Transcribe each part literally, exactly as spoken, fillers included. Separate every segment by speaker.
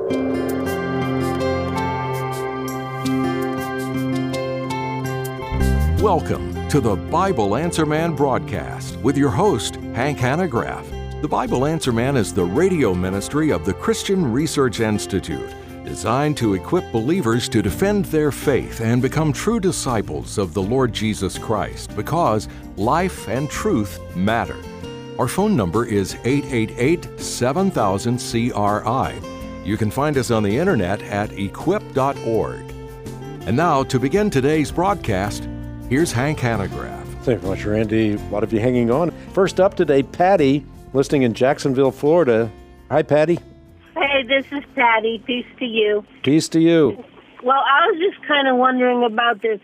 Speaker 1: Welcome to the Bible Answer Man broadcast with your host, Hank Hanegraaff. The Bible Answer Man is the radio ministry of the Christian Research Institute, designed to equip believers to defend their faith and become true disciples of the Lord Jesus Christ, because life and truth matter. Our phone number is eight eight eight, seven thousand, C R I. You can find us on the internet at equip dot org. And now, to begin today's broadcast, here's Hank Hanegraaff.
Speaker 2: Thank you very much, Randy. A lot of you hanging on. First up today, Patty, listening in Jacksonville, Florida. Hi, Patty.
Speaker 3: Hey, this is Patty. Peace to you.
Speaker 2: Peace to you.
Speaker 3: Well, I was just kind of wondering about this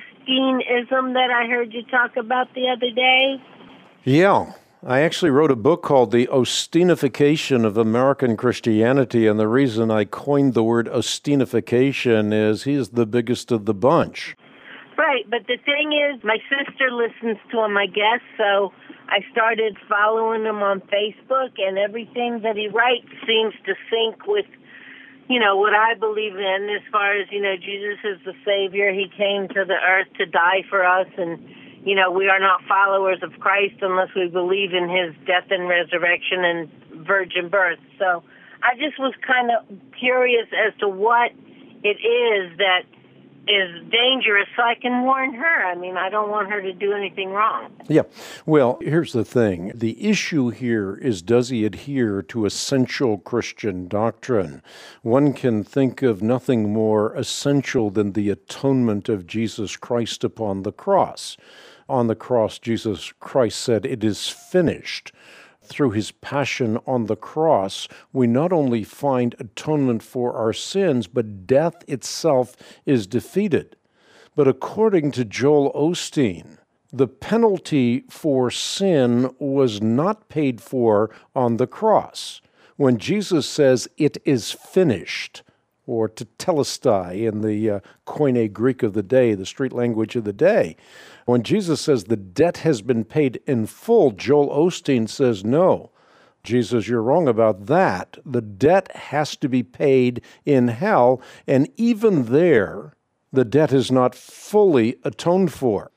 Speaker 3: Osteenism that I heard you talk about the other day.
Speaker 2: Yeah. I actually wrote a book called The Osteenification of American Christianity, and the reason I coined the word Osteenification is he's the biggest of the bunch.
Speaker 3: Right, but the thing is, my sister listens to him, I guess, so I started following him on Facebook, and everything that he writes seems to sync with, you know, what I believe in as far as, you know, Jesus is the Savior. He came to the earth to die for us, and, you know, we are not followers of Christ unless we believe in his death and resurrection and virgin birth. So I just was kind of curious as to what it is that is dangerous, so I can warn her. I mean, I don't want her to do anything wrong.
Speaker 2: Yeah. Well, here's the thing. The issue here is, does he adhere to essential Christian doctrine? One can think of nothing more essential than the atonement of Jesus Christ upon the cross. On the cross, Jesus Christ said, "It is finished." Through his passion on the cross, we not only find atonement for our sins, but death itself is defeated. But according to Joel Osteen, the penalty for sin was not paid for on the cross. When Jesus says, "It is finished," or tetelestai in the uh, Koine Greek of the day, the street language of the day, when Jesus says the debt has been paid in full, Joel Osteen says, no, Jesus, you're wrong about that. The debt has to be paid in hell, and even there, the debt is not fully atoned for.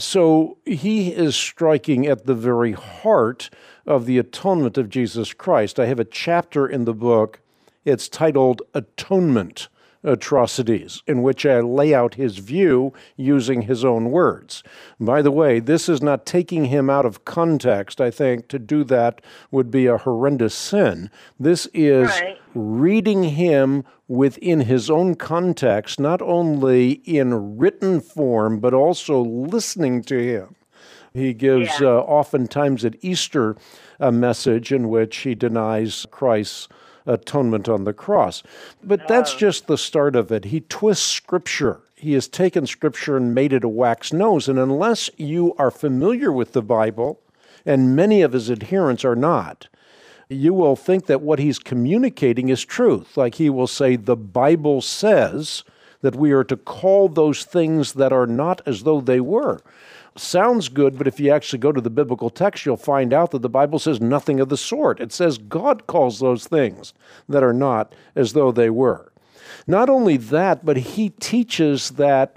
Speaker 2: So he is striking at the very heart of the atonement of Jesus Christ. I have a chapter in the book. It's titled Atonement Atrocities, in which I lay out his view using his own words. By the way, this is not taking him out of context. I think to do that would be a horrendous sin. This is right. Reading him within his own context, not only in written form, but also listening to him. He gives yeah. uh, oftentimes at Easter a message in which he denies Christ's atonement on the cross. But that's just the start of it. He twists Scripture. He has taken Scripture and made it a wax nose. And unless you are familiar with the Bible, and many of his adherents are not, you will think that what he's communicating is truth. Like he will say, the Bible says that we are to call those things that are not as though they were. Sounds good, but if you actually go to the biblical text, you'll find out that the Bible says nothing of the sort. It says God calls those things that are not as though they were. Not only that, but he teaches that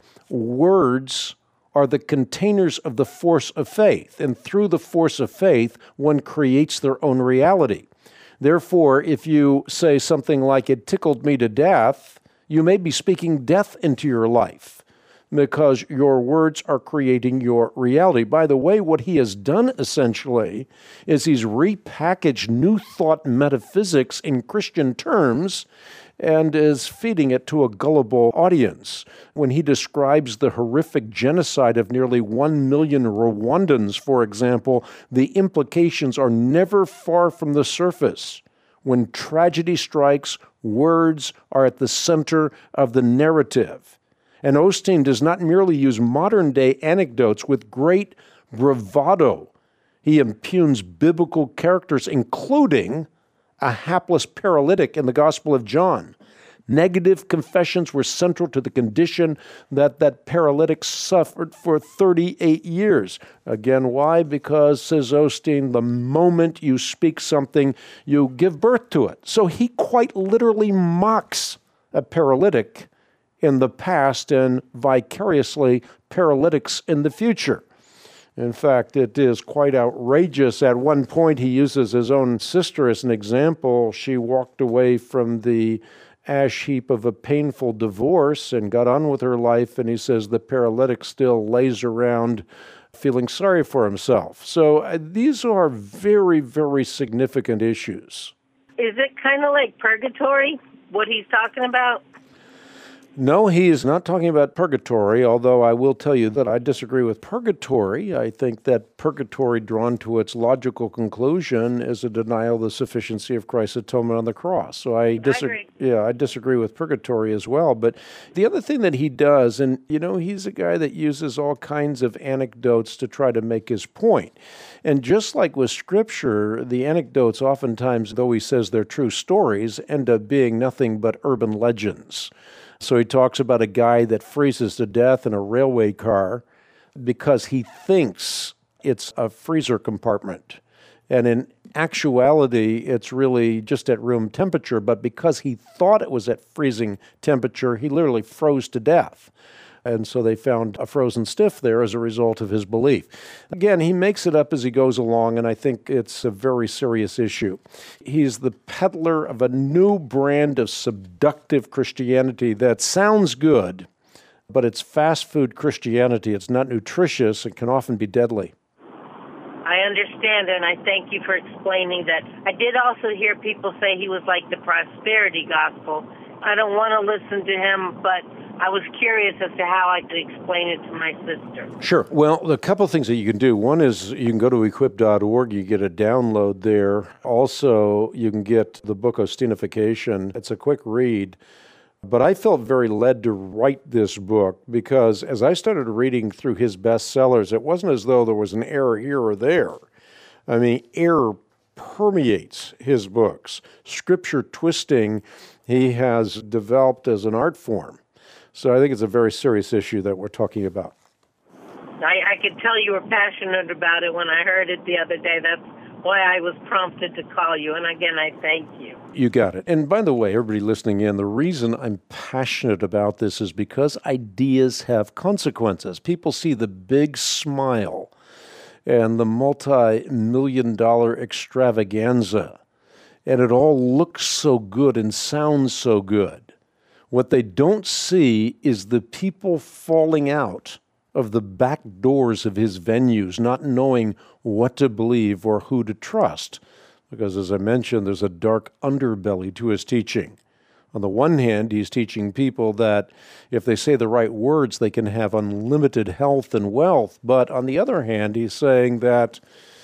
Speaker 2: words are the containers of the force of faith, and through the force of faith, one creates their own reality. Therefore, if you say something like, "It tickled me to death," you may be speaking death into your life, because your words are creating your reality. By the way, what he has done essentially is he's repackaged New Thought metaphysics in Christian terms and is feeding it to a gullible audience. When he describes the horrific genocide of nearly one million Rwandans, for example, the implications are never far from the surface. When tragedy strikes, words are at the center of the narrative. And Osteen does not merely use modern-day anecdotes with great bravado. He impugns biblical characters, including a hapless paralytic in the Gospel of John. Negative confessions were central to the condition that that paralytic suffered for thirty-eight years. Again, why? Because, says Osteen, the moment you speak something, you give birth to it. So he quite literally mocks a paralytic in the past and vicariously paralytics in the future. In fact, it is quite outrageous. At one point, he uses his own sister as an example. She walked away from the ash heap of a painful divorce and got on with her life, and he says the paralytic still lays around feeling sorry for himself. So uh, these are very, very significant issues.
Speaker 3: Is it kind of like purgatory, what he's talking about?
Speaker 2: No, he is not talking about purgatory, although I will tell you that I disagree with purgatory. I think that purgatory, drawn to its logical conclusion, is a denial of the sufficiency of Christ's atonement on the cross. So I disagree. Yeah, I disagree with purgatory as well. But the other thing that he does, and you know, he's a guy that uses all kinds of anecdotes to try to make his point. And just like with Scripture, the anecdotes oftentimes, though he says they're true stories, end up being nothing but urban legends. So he talks about a guy that freezes to death in a railway car because he thinks it's a freezer compartment. And in actuality, it's really just at room temperature, but because he thought it was at freezing temperature, he literally froze to death. And so they found a frozen stiff there as a result of his belief. Again, he makes it up as he goes along, and I think it's a very serious issue. He's the peddler of a new brand of seductive Christianity that sounds good, but it's fast food Christianity. It's not nutritious and can often be deadly.
Speaker 3: I understand, and I thank you for explaining that. I did also hear people say he was like the prosperity gospel. I don't want to listen to him, but I was curious as to how I could explain it to my sister.
Speaker 2: Sure. Well, a couple of things that you can do. One is you can go to equip dot org. You get a download there. Also, you can get the book Osteenification. It's a quick read. But I felt very led to write this book because as I started reading through his bestsellers, it wasn't as though there was an error here or there. I mean, error permeates his books. Scripture twisting he has developed as an art form. So I think it's a very serious issue that we're talking about.
Speaker 3: I, I could tell you were passionate about it when I heard it the other day. That's why I was prompted to call you. And again, I thank you.
Speaker 2: You got it. And by the way, everybody listening in, the reason I'm passionate about this is because ideas have consequences. People see the big smile and the multi-million dollar extravaganza, and it all looks so good and sounds so good. What they don't see is the people falling out of the back doors of his venues, not knowing what to believe or who to trust. Because as I mentioned, there's a dark underbelly to his teaching. On the one hand, he's teaching people that if they say the right words, they can have unlimited health and wealth. But on the other hand, he's saying that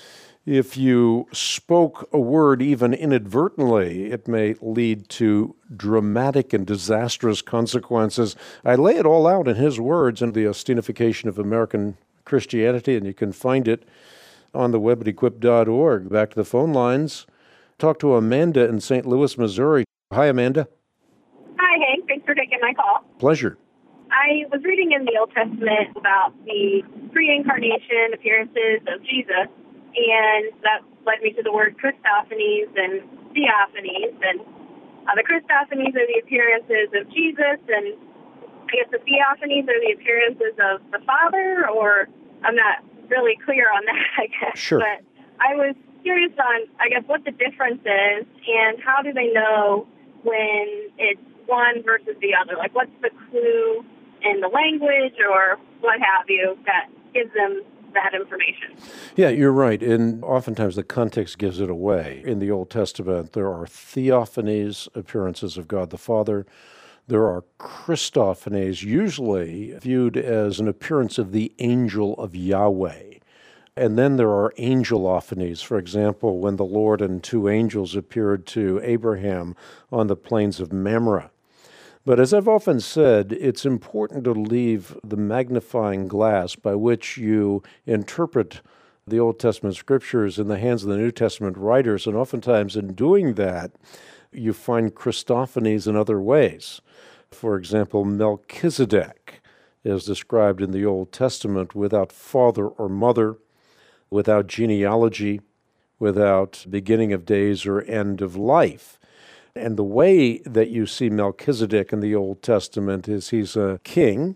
Speaker 2: if you spoke a word even inadvertently, it may lead to dramatic and disastrous consequences. I lay it all out in his words in The Osteenification of American Christianity, and you can find it on the web at equip dot org. Back to the phone lines. Talk to Amanda in Saint Louis, Missouri. Hi, Amanda.
Speaker 4: Hi, Hank. Thanks for taking my call.
Speaker 2: Pleasure.
Speaker 4: I was reading in the Old Testament about the pre-incarnation appearances of Jesus, and that led me to the word Christophanies and Theophanies. And uh, the Christophanies are the appearances of Jesus, and I guess the Theophanies are the appearances of the Father, or I'm not really clear on that, I guess.
Speaker 2: Sure.
Speaker 4: But I was curious on, I guess, what the difference is, and how do they know when it's one versus the other? Like, what's the clue in the language or what have you that gives them that information?
Speaker 2: Yeah, you're right. And oftentimes the context gives it away. In the Old Testament, there are theophanies, appearances of God the Father. There are Christophanies, usually viewed as an appearance of the angel of Yahweh. And then there are angelophanies. For example, when the Lord and two angels appeared to Abraham on the plains of Mamre. But as I've often said, it's important to leave the magnifying glass by which you interpret the Old Testament scriptures in the hands of the New Testament writers. And oftentimes in doing that, you find Christophanies in other ways. For example, Melchizedek is described in the Old Testament without father or mother, without genealogy, without beginning of days or end of life. And the way that you see Melchizedek in the Old Testament is he's a king,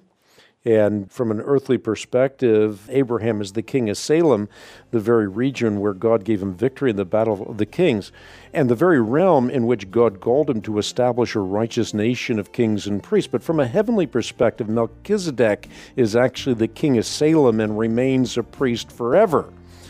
Speaker 2: and from an earthly perspective, Abraham is the king of Salem, the very region where God gave him victory in the battle of the kings, and the very realm in which God called him to establish a righteous nation of kings and priests. But from a heavenly perspective, Melchizedek is actually the king of Salem and remains a priest forever.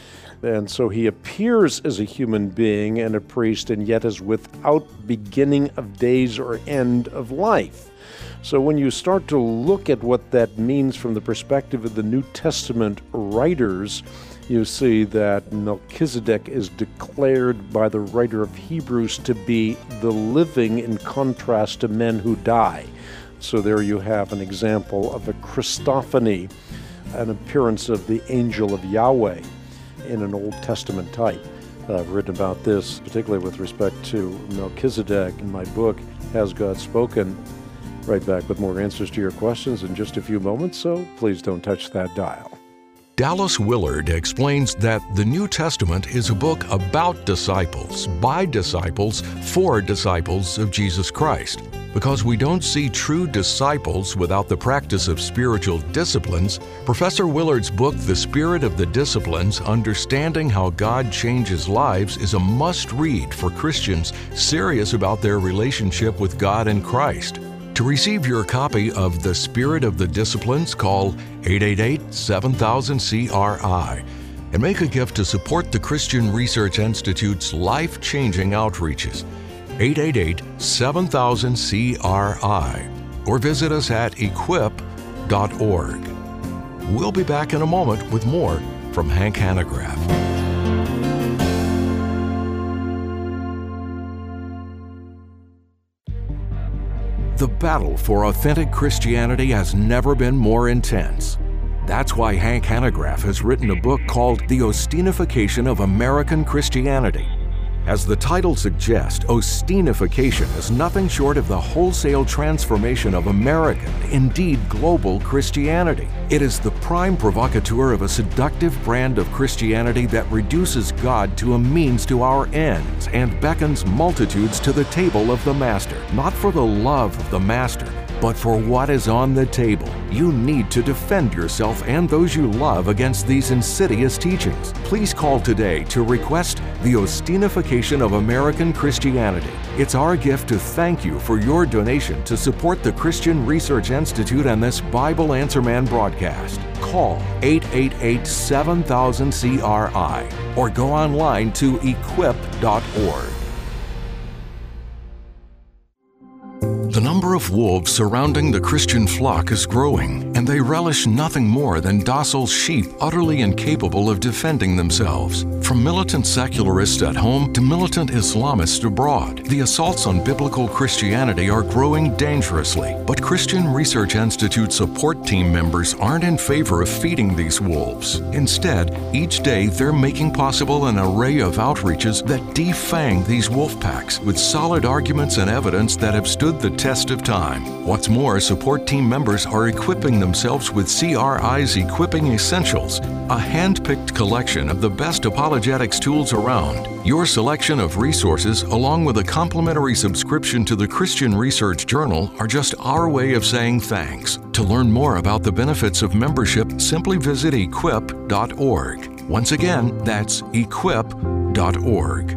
Speaker 2: And so he appears as a human being and a priest, and yet is without beginning of days or end of life. So when you start to look at what that means from the perspective of the New Testament writers, you see that Melchizedek is declared by the writer of Hebrews to be the living in contrast to men who die. So there you have an example of a Christophany, an appearance of the angel of Yahweh in an Old Testament type. I've written about this, particularly with respect to Melchizedek in my book, Has God Spoken? Right back with more answers to your questions in just a few moments, so please don't touch that dial.
Speaker 1: Dallas Willard explains that the New Testament is a book about disciples, by disciples, for disciples of Jesus Christ. Because we don't see true disciples without the practice of spiritual disciplines, Professor Willard's book, The Spirit of the Disciplines, Understanding How God Changes Lives, is a must-read for Christians serious about their relationship with God and Christ. To receive your copy of The Spirit of the Disciplines, call eight eight eight, seven thousand, C R I and make a gift to support the Christian Research Institute's life-changing outreaches. eight eight eight, seven thousand, C R I or visit us at equip dot org. We'll be back in a moment with more from Hank Hanegraaff. The battle for authentic Christianity has never been more intense. That's why Hank Hanegraaff has written a book called The Ostinification of American Christianity. As the title suggests, Ostinification is nothing short of the wholesale transformation of American, indeed global, Christianity. It is the prime provocateur of a seductive brand of Christianity that reduces God to a means to our ends and beckons multitudes to the table of the Master, not for the love of the Master, but for what is on the table. You need to defend yourself and those you love against these insidious teachings. Please call today to request The Ostinification of American Christianity. It's our gift to thank you for your donation to support the Christian Research Institute and this Bible Answer Man broadcast. Call eight eight eight, seven thousand, C R I or go online to equip dot org. The number of wolves surrounding the Christian flock is growing, and they relish nothing more than docile sheep utterly incapable of defending themselves. From militant secularists at home to militant Islamists abroad, the assaults on biblical Christianity are growing dangerously. But Christian Research Institute support team members aren't in favor of feeding these wolves. Instead, each day they're making possible an array of outreaches that defang these wolf packs with solid arguments and evidence that have stood the test of time. What's more, support team members are equipping themselves with C R I's Equipping Essentials, a hand-picked collection of the best apologetics tools around. Your selection of resources, along with a complimentary subscription to the Christian Research Journal, are just our way of saying thanks. To learn more about the benefits of membership, simply visit equip dot org. Once again, that's equip dot org.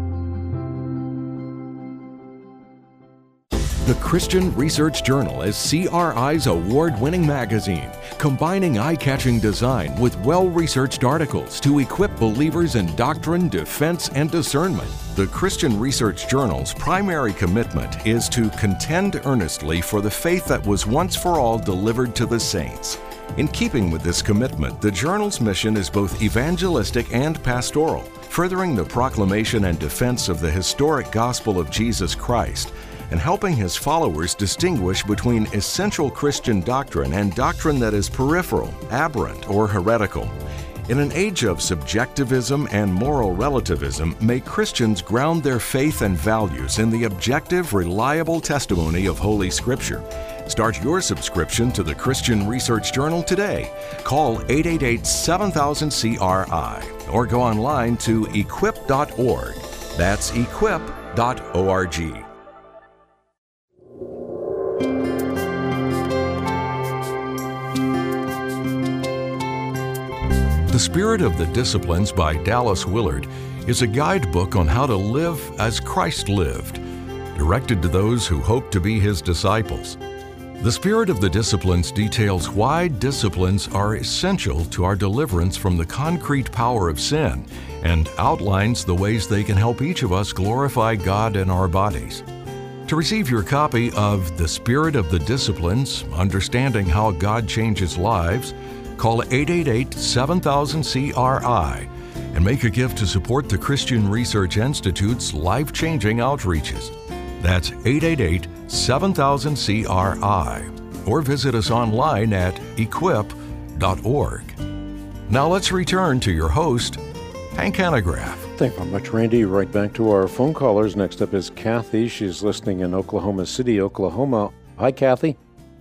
Speaker 1: The Christian Research Journal is C R I's award-winning magazine, combining eye-catching design with well-researched articles to equip believers in doctrine, defense, and discernment. The Christian Research Journal's primary commitment is to contend earnestly for the faith that was once for all delivered to the saints. In keeping with this commitment, the journal's mission is both evangelistic and pastoral, furthering the proclamation and defense of the historic gospel of Jesus Christ, and helping his followers distinguish between essential Christian doctrine and doctrine that is peripheral, aberrant, or heretical. In an age of subjectivism and moral relativism, may Christians ground their faith and values in the objective, reliable testimony of Holy Scripture. Start your subscription to the Christian Research Journal today. Call eight eight eight, seven thousand, C R I or go online to equip dot org. That's equip dot org. The Spirit of the Disciplines by Dallas Willard is a guidebook on how to live as Christ lived, directed to those who hope to be His disciples. The Spirit of the Disciplines details why disciplines are essential to our deliverance from the concrete power of sin and outlines the ways they can help each of us glorify God in our bodies. To receive your copy of The Spirit of the Disciplines, Understanding How God Changes Lives, call eight eight eight, seven thousand, C R I and make a gift to support the Christian Research Institute's life-changing outreaches. That's eight eight eight, seven thousand, C R I or visit us online at equip dot org. Now let's return to your host, Hank Hanegraaff.
Speaker 2: Thank you very much, Randy. Right back to our phone callers. Next up is Kathy. She's listening in Oklahoma City, Oklahoma. Hi, Kathy.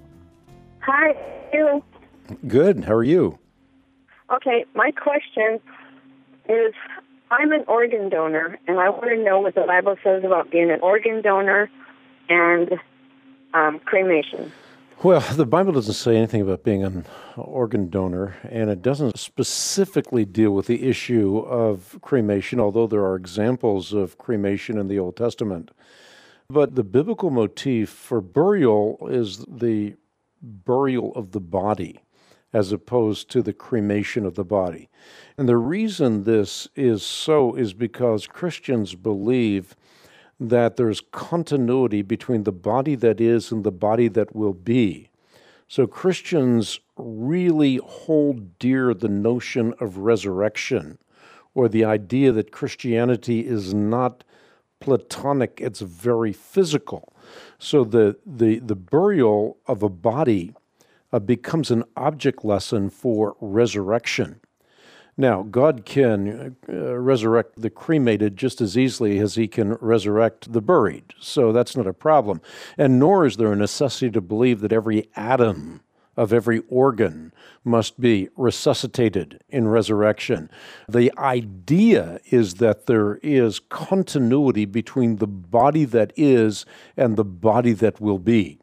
Speaker 5: Hi. You.
Speaker 2: Good. How are you?
Speaker 5: Okay, my question is, I'm an organ donor, and I want to know what the Bible says about being an organ donor and um, cremation.
Speaker 2: Well, the Bible doesn't say anything about being an organ donor, and it doesn't specifically deal with the issue of cremation, although there are examples of cremation in the Old Testament. But the biblical motif for burial is the burial of the body, as opposed to the cremation of the body. And the reason this is so is because Christians believe that there's continuity between the body that is and the body that will be. So Christians really hold dear the notion of resurrection, or the idea that Christianity is not Platonic, it's very physical. So the, the, the burial of a body Uh, becomes an object lesson for resurrection. Now, God can uh, resurrect the cremated just as easily as He can resurrect the buried, so that's not a problem. And nor is there a necessity to believe that every atom of every organ must be resuscitated in resurrection. The idea is that there is continuity between the body that is and the body that will be.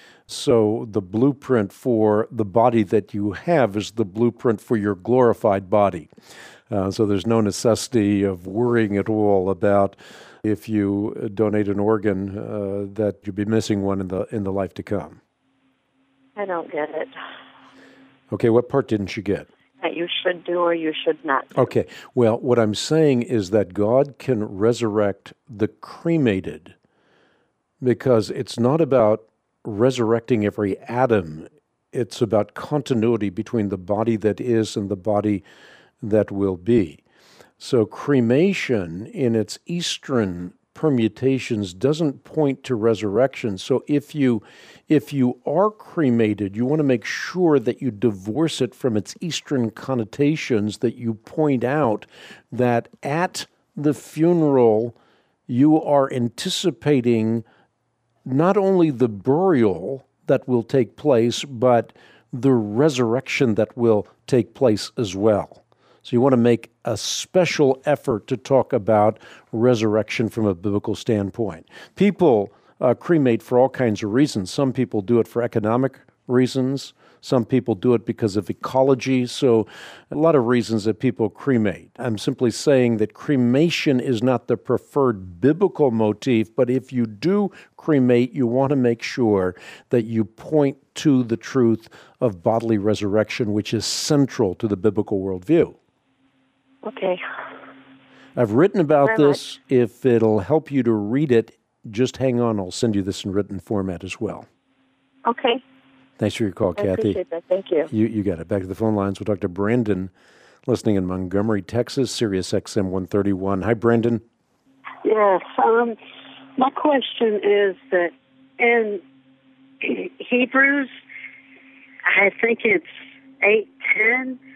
Speaker 2: So the blueprint for the body that you have is the blueprint for your glorified body. Uh, so there's no necessity of worrying at all about if you donate an organ uh, that you'll be missing one in the in the life to come.
Speaker 5: I don't get it.
Speaker 2: Okay, what part didn't you get?
Speaker 5: That you should do or you should not do.
Speaker 2: Okay, well, what I'm saying is that God can resurrect the cremated because it's not about resurrecting every atom. It's about continuity between the body that is and the body that will be. So cremation in its Eastern permutations doesn't point to resurrection. So if you if you are cremated, you want to make sure that you divorce it from its Eastern connotations, that you point out that at the funeral you are anticipating not only the burial that will take place, but the resurrection that will take place as well. So you want to make a special effort to talk about resurrection from a biblical standpoint. People uh, cremate for all kinds of reasons. Some people do it for economic reasons. Some people do it because of ecology. So a lot of reasons that people cremate. I'm simply saying that cremation is not the preferred biblical motif, but if you do cremate, you want to make sure that you point to the truth of bodily resurrection, which is central to the biblical worldview.
Speaker 5: Okay.
Speaker 2: I've written about
Speaker 5: Very
Speaker 2: this.
Speaker 5: much.
Speaker 2: If it'll help you to read it, just hang on. I'll send you this in written format as well.
Speaker 5: Okay.
Speaker 2: Thanks for your call,
Speaker 5: I
Speaker 2: Kathy.
Speaker 5: appreciate that. Thank you.
Speaker 2: You you got it. Back to the phone lines. We'll talk to Brandon, listening in Montgomery, Texas, Sirius X M one thirty-one. Hi, Brandon.
Speaker 6: Yes. Um, my question is that in Hebrews, I think it's eight ten,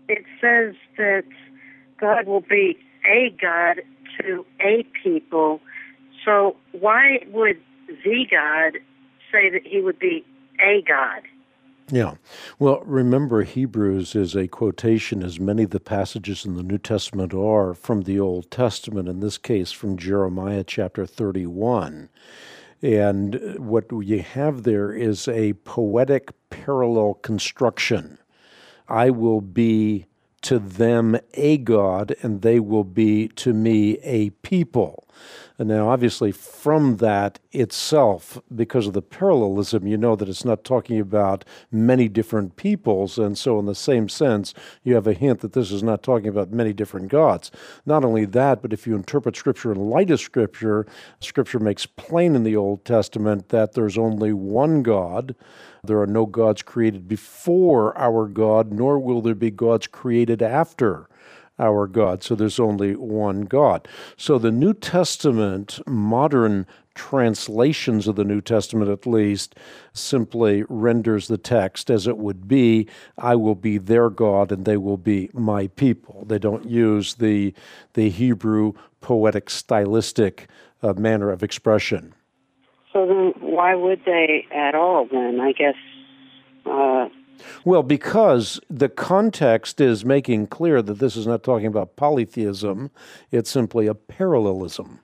Speaker 6: it says that God will be a God to a people. So why would the God say that he would be a God?
Speaker 2: Yeah. Well, remember, Hebrews is a quotation, as many of the passages in the New Testament are, from the Old Testament, in this case from Jeremiah chapter thirty-one. And what you have there is a poetic parallel construction. I will be to them a God, and they will be to me a people. And now, obviously, from that itself, because of the parallelism, you know that it's not talking about many different peoples. And so in the same sense, you have a hint that this is not talking about many different gods. Not only that, but if you interpret Scripture in light of Scripture, Scripture makes plain in the Old Testament that there's only one God. There are no gods created before our God, nor will there be gods created after our God. So there's only one God. So the New Testament, modern translations of the New Testament at least, simply renders the text as it would be, I will be their God and they will be my people. They don't use the, the Hebrew poetic stylistic uh, manner of expression.
Speaker 6: So then why would they at all then? I guess... Uh
Speaker 2: Well, because the context is making clear that this is not talking about polytheism, it's simply a parallelism.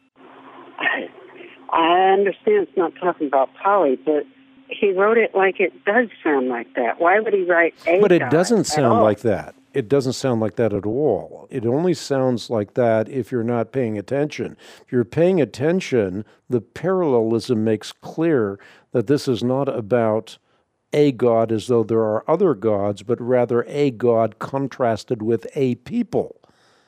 Speaker 6: I, I understand it's not talking about poly, but he wrote it like it does sound like that. Why would he write a
Speaker 2: But it
Speaker 6: God
Speaker 2: doesn't sound
Speaker 6: all?
Speaker 2: like that. It doesn't sound like that at all. It only sounds like that if you're not paying attention. If you're paying attention, the parallelism makes clear that this is not about a God as though there are other gods, but rather a God contrasted with a people.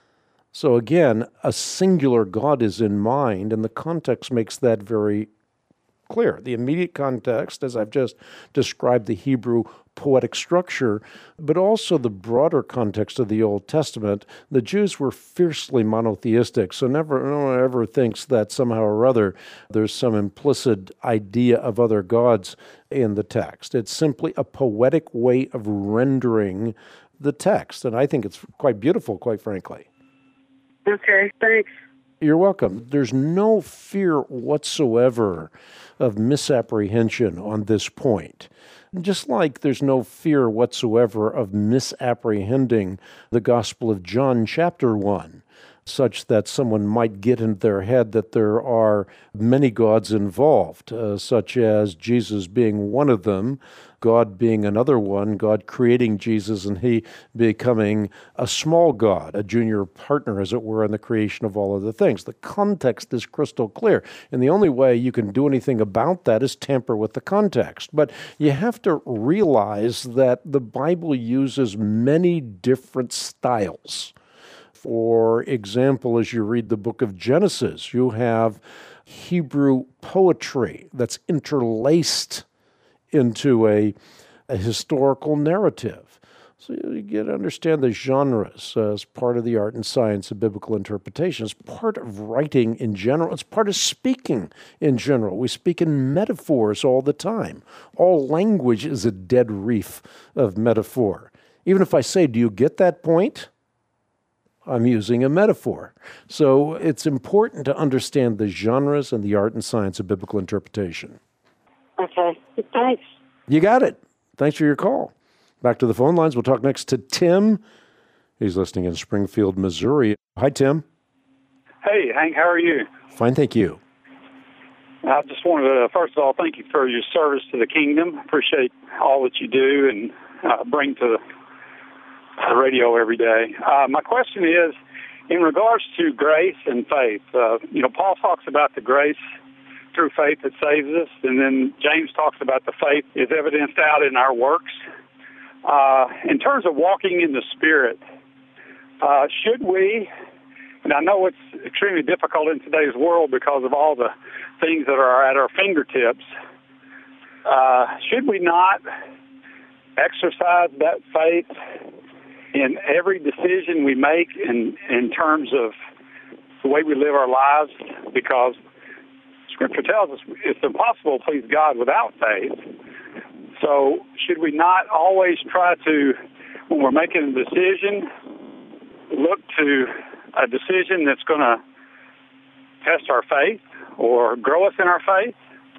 Speaker 2: So again, a singular God is in mind, and the context makes that very clear. The immediate context, as I've just described the Hebrew poetic structure, but also the broader context of the Old Testament. The Jews were fiercely monotheistic, so never, no one ever thinks that somehow or other there's some implicit idea of other gods in the text. It's simply a poetic way of rendering the text, and I think it's quite beautiful, quite frankly.
Speaker 6: Okay, thanks.
Speaker 2: You're welcome. There's no fear whatsoever of misapprehension on this point. Just like there's no fear whatsoever of misapprehending the Gospel of John chapter one, such that someone might get in their head that there are many gods involved, uh, such as Jesus being one of them, God being another one, God creating Jesus and he becoming a small God, a junior partner, as it were, in the creation of all other things. The context is crystal clear, and the only way you can do anything about that is tamper with the context. But you have to realize that the Bible uses many different styles. For example, as you read the book of Genesis, you have Hebrew poetry that's interlaced into a, a historical narrative. So you get to understand the genres uh, as part of the art and science of biblical interpretation. It's part of writing in general. It's part of speaking in general. We speak in metaphors all the time. All language is a dead reef of metaphor. Even if I say, do you get that point? I'm using a metaphor. So it's important to understand the genres and the art and science of biblical interpretation.
Speaker 6: Okay, thanks.
Speaker 2: You got it. Thanks for your call. Back to the phone lines. We'll talk next to Tim. He's listening in Springfield, Missouri. Hi, Tim.
Speaker 7: Hey, Hank, how are you?
Speaker 2: Fine, thank you.
Speaker 7: I just wanted to, first of all, thank you for your service to the kingdom. Appreciate all that you do and uh, bring to the radio every day. Uh, my question is, in regards to grace and faith, uh, you know, Paul talks about the grace through faith that saves us, and then James talks about the faith is evidenced out in our works. Uh, in terms of walking in the Spirit, uh, should we, and I know it's extremely difficult in today's world because of all the things that are at our fingertips, uh, should we not exercise that faith in every decision we make in, in terms of the way we live our lives? Because Scripture tells us it's impossible to please God without faith. So should we not always try to when we're making a decision, look to a decision that's going to test our faith or grow us in our faith?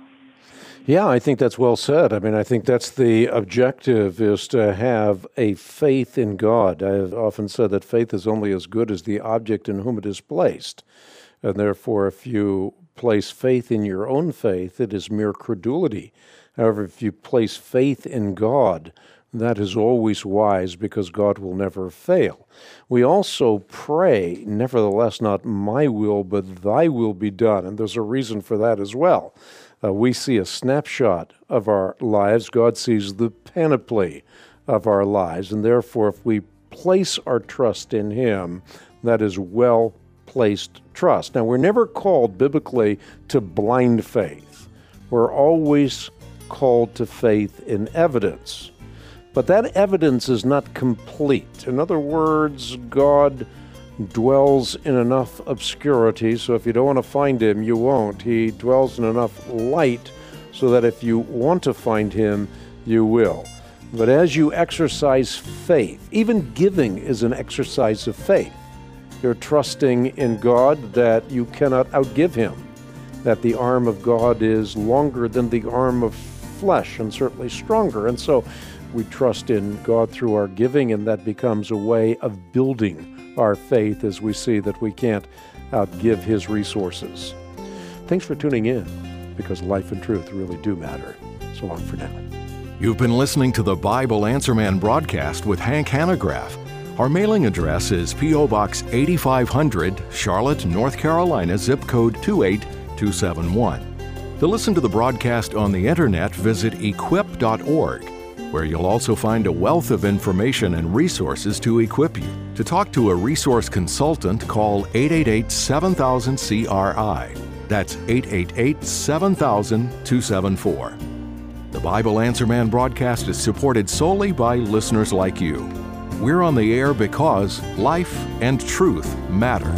Speaker 2: Yeah, I think that's well said. I mean, I think that's the objective, is to have a faith in God. I have often said that faith is only as good as the object in whom it is placed. And therefore, if you place faith in your own faith, it is mere credulity. However, if you place faith in God, that is always wise, because God will never fail. We also pray, nevertheless, not my will, but thy will be done. And there's a reason for that as well. Uh, we see a snapshot of our lives. God sees the panoply of our lives. And therefore, if we place our trust in Him, that is well-placed trust. Now, we're never called biblically to blind faith. We're always called to faith in evidence. But that evidence is not complete. In other words, God dwells in enough obscurity, so if you don't want to find Him, you won't. He dwells in enough light so that if you want to find Him, you will. But as you exercise faith, even giving is an exercise of faith. You're trusting in God that you cannot outgive Him, that the arm of God is longer than the arm of flesh, and certainly stronger. And so we trust in God through our giving, and that becomes a way of building our faith as we see that we can't outgive His resources. Thanks for tuning in, because life and truth really do matter. So long for now.
Speaker 1: You've been listening to the Bible Answer Man broadcast with Hank Hanegraaff. Our mailing address is P O Box eighty-five hundred, Charlotte, North Carolina, zip code two eight two seven one. To listen to the broadcast on the internet, visit equip dot org. where you'll also find a wealth of information and resources to equip you. To talk to a resource consultant, call eight eight eight, seven thousand, C R I. That's eight eight eight, seven thousand, two seven four. The Bible Answer Man broadcast is supported solely by listeners like you. We're on the air because life and truth matter.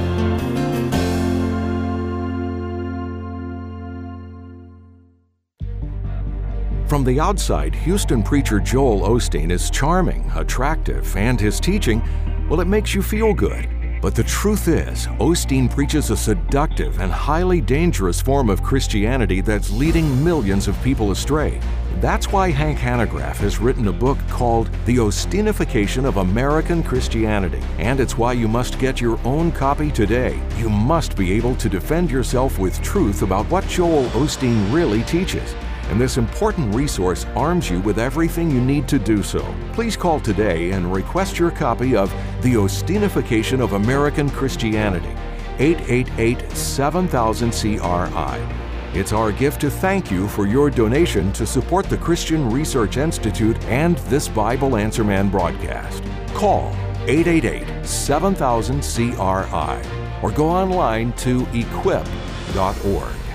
Speaker 1: From the outside, Houston preacher Joel Osteen is charming, attractive, and his teaching, well, it makes you feel good. But the truth is, Osteen preaches a seductive and highly dangerous form of Christianity that's leading millions of people astray. That's why Hank Hanegraaff has written a book called The Osteenification of American Christianity. And it's why you must get your own copy today. You must be able to defend yourself with truth about what Joel Osteen really teaches. And this important resource arms you with everything you need to do so. Please call today and request your copy of The Osteenification of American Christianity, eight eight eight, seven thousand, C R I. It's our gift to thank you for your donation to support the Christian Research Institute and this Bible Answer Man broadcast. Call eight eight eight, seven thousand, C R I or go online to equip dot org.